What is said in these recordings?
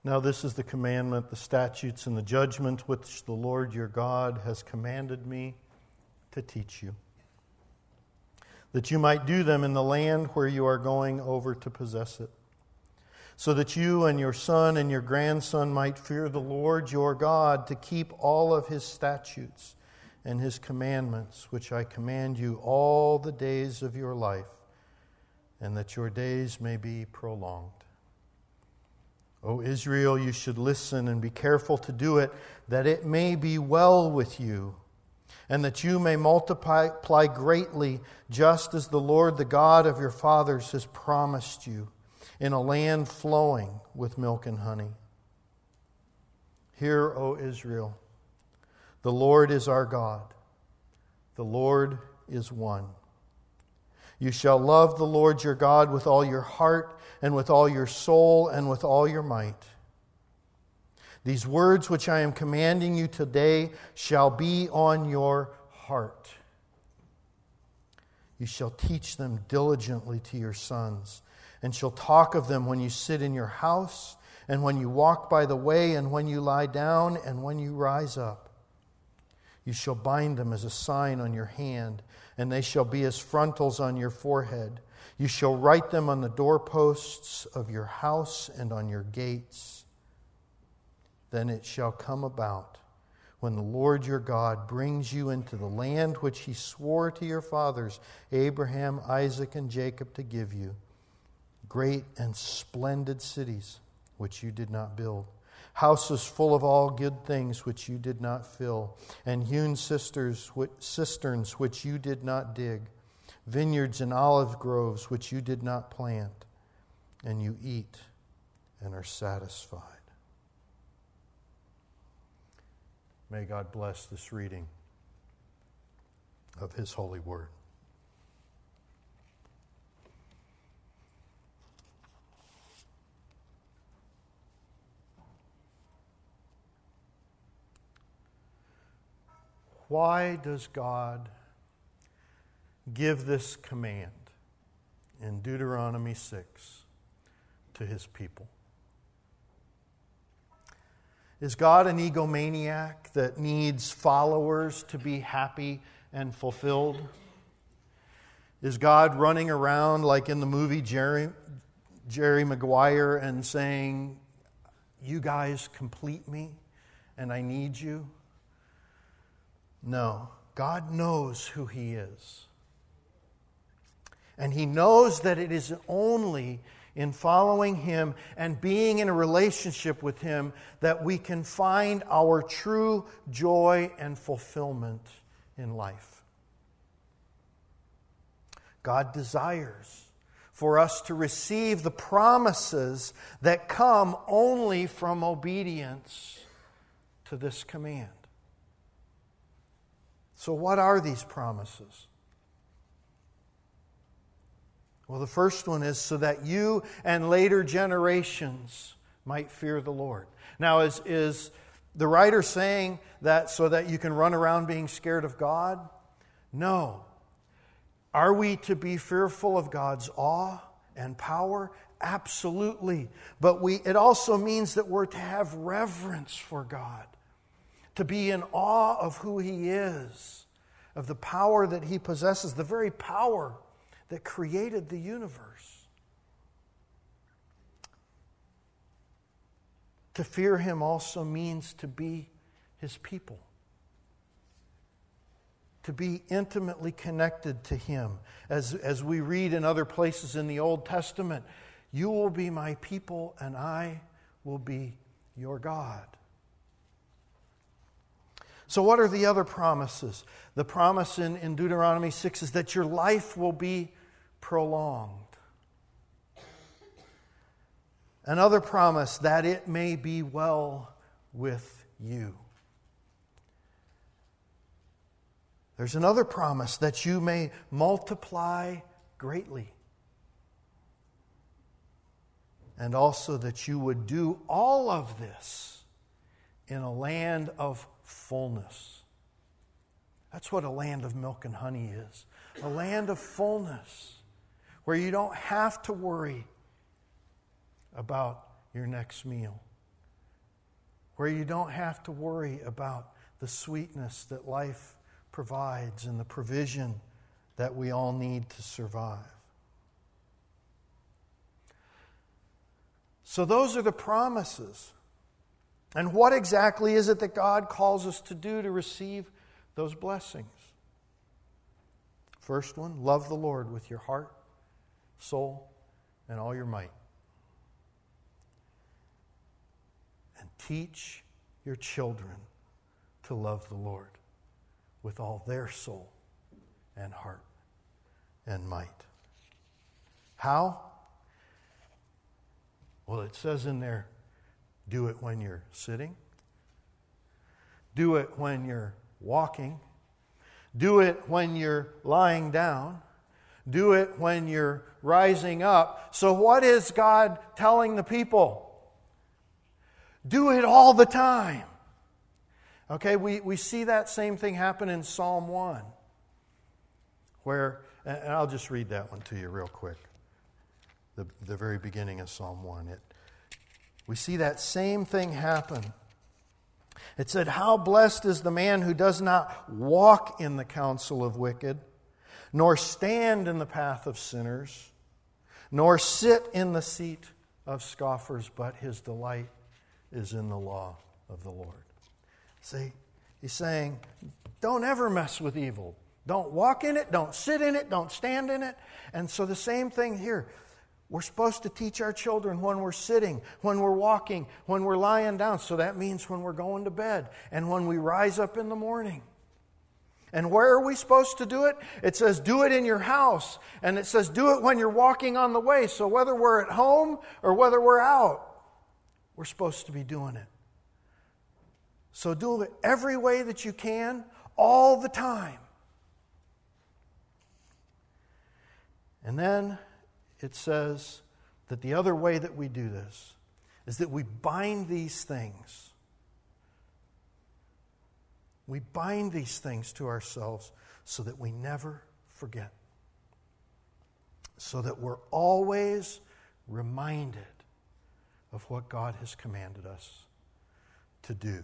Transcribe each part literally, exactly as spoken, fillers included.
Now this is the commandment, the statutes, and the judgment which the Lord your God has commanded me to teach you, that you might do them in the land where you are going over to possess it, so that you and your son and your grandson might fear the Lord your God, to keep all of his statutes and his commandments, which I command you all the days of your life, and that your days may be prolonged. O Israel, you should listen and be careful to do it, that it may be well with you, and that you may multiply greatly, just as the Lord, the God of your fathers, has promised you, in a land flowing with milk and honey. Hear, O Israel, the Lord is our God. The Lord is one. You shall love the Lord your God with all your heart and with all your soul and with all your might. These words which I am commanding you today shall be on your heart. You shall teach them diligently to your sons, and shall talk of them when you sit in your house, and when you walk by the way, and when you lie down, and when you rise up. You shall bind them as a sign on your hand, and they shall be as frontals on your forehead. You shall write them on the doorposts of your house and on your gates. Then it shall come about, when the Lord your God brings you into the land which he swore to your fathers, Abraham, Isaac, and Jacob, to give you, great and splendid cities which you did not build, houses full of all good things which you did not fill, and hewn cisterns which you did not dig, vineyards and olive groves which you did not plant, and you eat and are satisfied. May God bless this reading of his holy word. Why does God give this command in Deuteronomy six to his people? Is God an egomaniac that needs followers to be happy and fulfilled? Is God running around like in the movie Jerry, Jerry Maguire and saying, "You guys complete me and I need you"? No, God knows who he is. And he knows that it is only in following him and being in a relationship with him that we can find our true joy and fulfillment in life. God desires for us to receive the promises that come only from obedience to this command. So what are these promises? Well, the first one is so that you and later generations might fear the Lord. Now, is, is the writer saying that so that you can run around being scared of God? No. Are we to be fearful of God's awe and power? Absolutely. But we it also means that we're to have reverence for God, to be in awe of who he is, of the power that he possesses, the very power that created the universe. To fear him also means to be his people, to be intimately connected to him. As, as we read in other places in the Old Testament, you will be my people and I will be your God. So what are the other promises? The promise in, in Deuteronomy six is that your life will be prolonged. Another promise, that it may be well with you. There's another promise, that you may multiply greatly. And also that you would do all of this in a land of fullness. That's what a land of milk and honey is. A land of fullness, where you don't have to worry about your next meal. where you don't have to worry about the sweetness that life provides and the provision that we all need to survive. So those are the promises. And what exactly is it that God calls us to do to receive those blessings? First one, love the Lord with your heart, soul, and all your might. And teach your children to love the Lord with all their soul and heart and might. How? Well, it says in there, do it when you're sitting. Do it when you're walking. Do it when you're lying down. Do it when you're rising up. So what is God telling the people? Do it all the time. Okay, we, we see that same thing happen in Psalm one. Where, and I'll just read that one to you real quick. The, the very beginning of Psalm one. It, we see that same thing happen. It said, how blessed is the man who does not walk in the counsel of wicked, nor stand in the path of sinners, nor sit in the seat of scoffers, but his delight is in the law of the Lord. See, he's saying, don't ever mess with evil. Don't walk in it, don't sit in it, don't stand in it. And so the same thing here. We're supposed to teach our children when we're sitting, when we're walking, when we're lying down. So that means when we're going to bed and when we rise up in the morning. And where are we supposed to do it? It says do it in your house. And it says do it when you're walking on the way. So whether we're at home or whether we're out, we're supposed to be doing it. So do it every way that you can, all the time. And then it says that the other way that we do this is that we bind these things. We bind these things to ourselves so that we never forget. So that we're always reminded of what God has commanded us to do.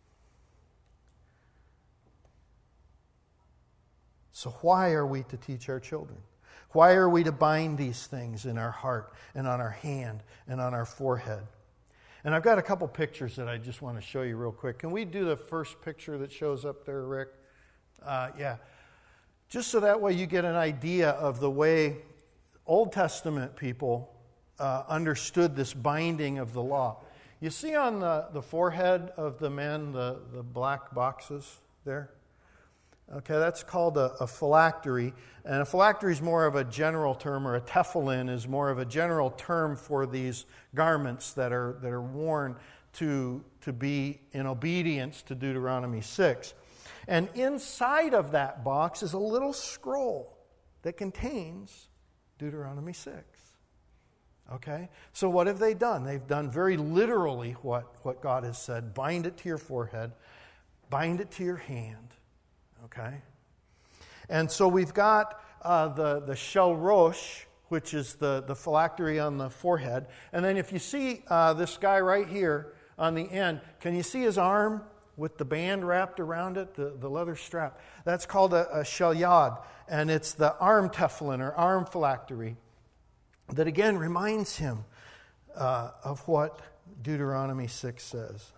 So why are we to teach our children? Why are we to bind these things in our heart and on our hand and on our forehead? And I've got a couple pictures that I just want to show you real quick. Can we do the first picture that shows up there, Rick? Uh, yeah. Just so that way you get an idea of the way Old Testament people uh, understood this binding of the law. You see on the, the forehead of the men, the, the black boxes there? Okay, that's called a, a phylactery. And a phylactery is more of a general term, or a tefillin is more of a general term for these garments that are that are worn to, to be in obedience to Deuteronomy six. And inside of that box is a little scroll that contains Deuteronomy six. Okay? So what have they done? They've done very literally what, what God has said. Bind it to your forehead. Bind it to your hand. Okay? And so we've got uh, the, the shel rosh, which is the, the phylactery on the forehead. And then if you see uh, this guy right here on the end, can you see his arm with the band wrapped around it, the, the leather strap? That's called a, a shel yad, and it's the arm tefillin or arm phylactery that again reminds him uh, of what Deuteronomy six says.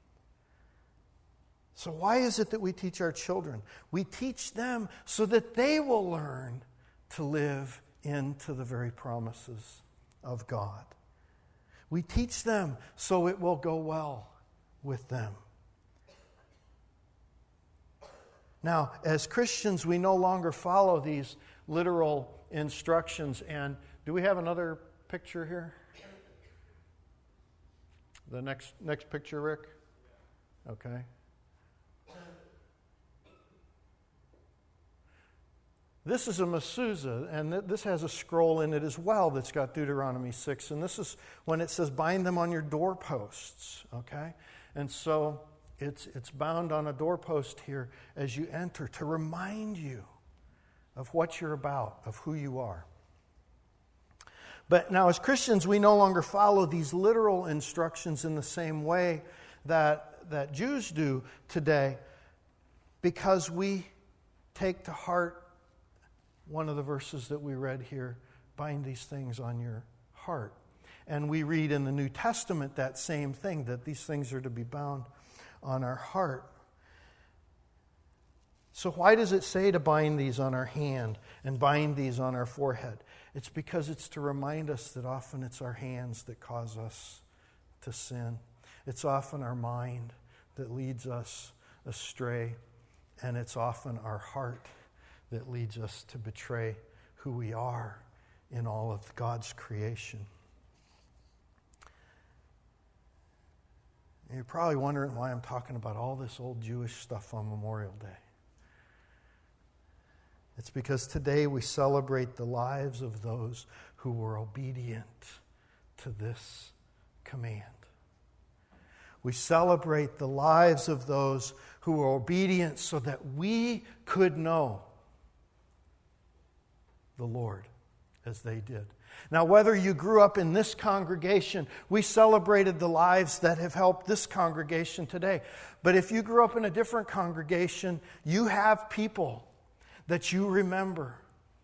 So why is it that we teach our children? We teach them so that they will learn to live into the very promises of God. We teach them so it will go well with them. Now, as Christians, we no longer follow these literal instructions. And do we have another picture here? The next next picture, Rick? Okay. This is a mezuzah, and this has a scroll in it as well that's got Deuteronomy six. And this is when it says, bind them on your doorposts, okay? And so it's, it's bound on a doorpost here as you enter to remind you of what you're about, of who you are. But now as Christians, we no longer follow these literal instructions in the same way that, that Jews do today, because we take to heart one of the verses that we read here, bind these things on your heart. And we read in the New Testament that same thing, that these things are to be bound on our heart. So why does it say to bind these on our hand and bind these on our forehead? It's because it's to remind us that often it's our hands that cause us to sin. It's often our mind that leads us astray. And it's often our heart that leads us to betray who we are in all of God's creation. And you're probably wondering why I'm talking about all this old Jewish stuff on Memorial Day. It's because today we celebrate the lives of those who were obedient to this command. We celebrate the lives of those who were obedient so that we could know the Lord as they did. Now, whether you grew up in this congregation, we celebrated the lives that have helped this congregation today. But if you grew up in a different congregation, you have people that you remember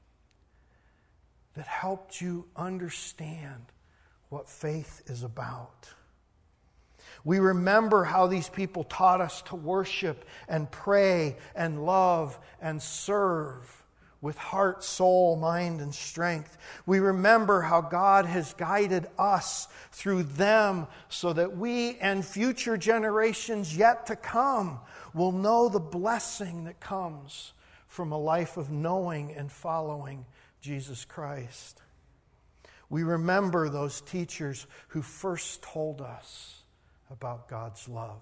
that helped you understand what faith is about. We remember how these people taught us to worship and pray and love and serve with heart, soul, mind, and strength. We remember how God has guided us through them so that we and future generations yet to come will know the blessing that comes from a life of knowing and following Jesus Christ. We remember those teachers who first told us about God's love.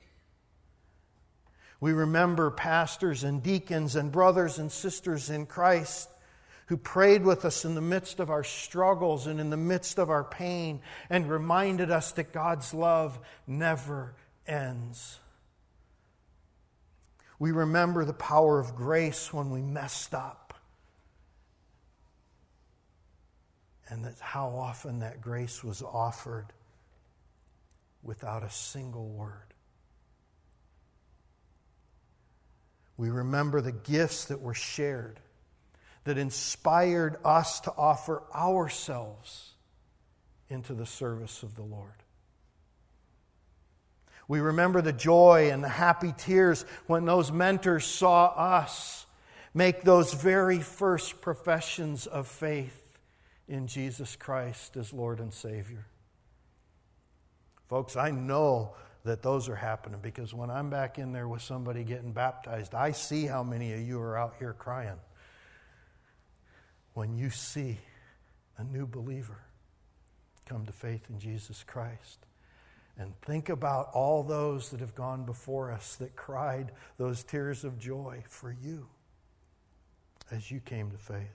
We remember pastors and deacons and brothers and sisters in Christ who prayed with us in the midst of our struggles and in the midst of our pain and reminded us that God's love never ends. We remember the power of grace when we messed up, and that how often that grace was offered without a single word. We remember the gifts that were shared, that inspired us to offer ourselves into the service of the Lord. We remember the joy and the happy tears when those mentors saw us make those very first professions of faith in Jesus Christ as Lord and Savior. Folks, I know that those are happening because when I'm back in there with somebody getting baptized, I see how many of you are out here crying when you see a new believer come to faith in Jesus Christ. And think about all those that have gone before us that cried those tears of joy for you as you came to faith.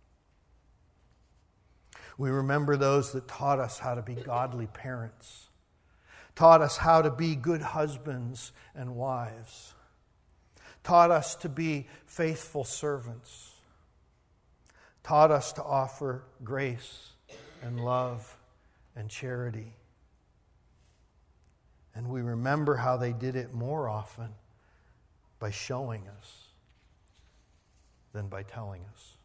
We remember those that taught us how to be godly parents, taught us how to be good husbands and wives, taught us to be faithful servants, taught us to offer grace and love and charity. And we remember how they did it more often by showing us than by telling us.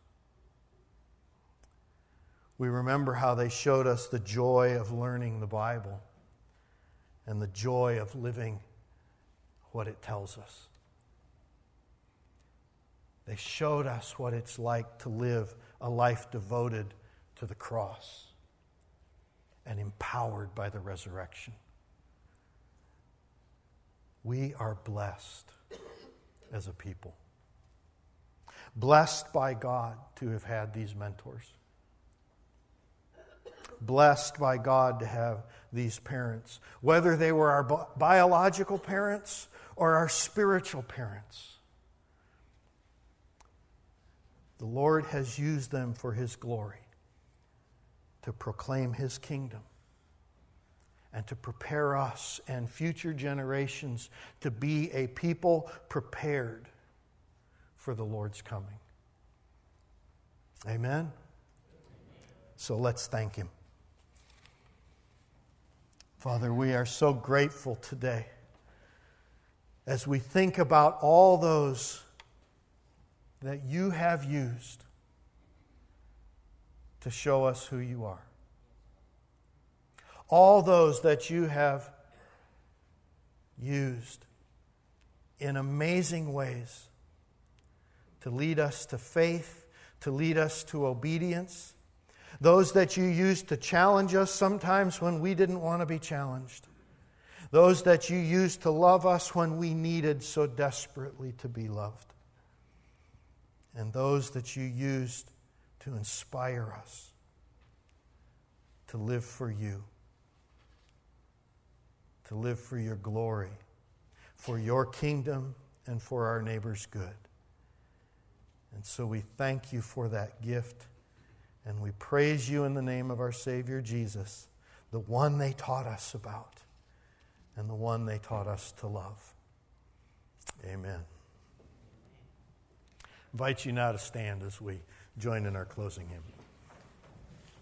We remember how they showed us the joy of learning the Bible and the joy of living what it tells us. They showed us what it's like to live a life devoted to the cross and empowered by the resurrection. We are blessed as a people. Blessed by God to have had these mentors. Blessed by God to have these parents. Whether they were our bi- biological parents or our spiritual parents. The Lord has used them for His glory to proclaim His kingdom and to prepare us and future generations to be a people prepared for the Lord's coming. Amen? So let's thank Him. Father, we are so grateful today as we think about all those that you have used to show us who you are. All those that you have used in amazing ways to lead us to faith, to lead us to obedience. Those that you used to challenge us sometimes when we didn't want to be challenged. Those that you used to love us when we needed so desperately to be loved. And those that you used to inspire us to live for you, to live for your glory, for your kingdom, and for our neighbor's good. And so we thank you for that gift, and we praise you in the name of our Savior Jesus, the one they taught us about and the one they taught us to love. Amen. I invite you now to stand as we join in our closing hymn.